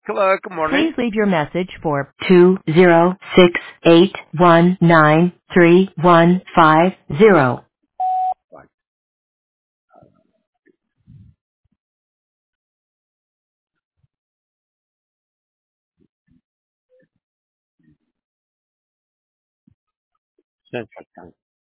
Hello, good morning. Please leave your message for 20681935150. Central Time.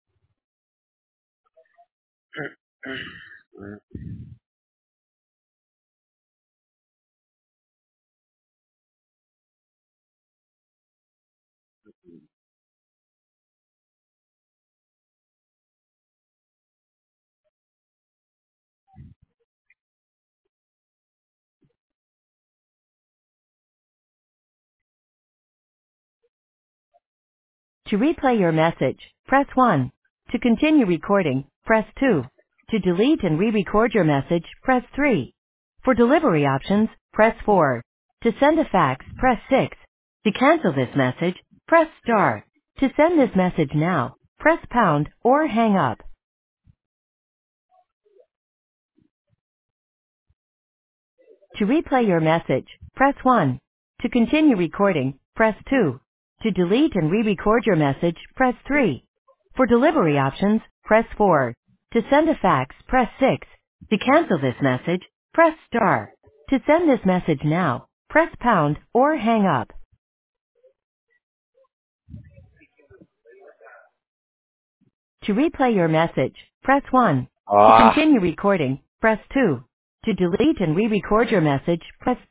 To replay your message, press 1. To continue recording, press 2. To delete and re-record your message, press 3. For delivery options, press 4. To send a fax, press 6. To cancel this message, press star. To send this message now, press pound or hang up. To replay your message, press 1. To continue recording, press 2. To delete and re-record your message, press 3. For delivery options, press 4. To send a fax, press 6. To cancel this message, press star. To send this message now, press pound or hang up. To replay your message, press 1. To Ah. continue recording, press 2. To delete and re-record your message, press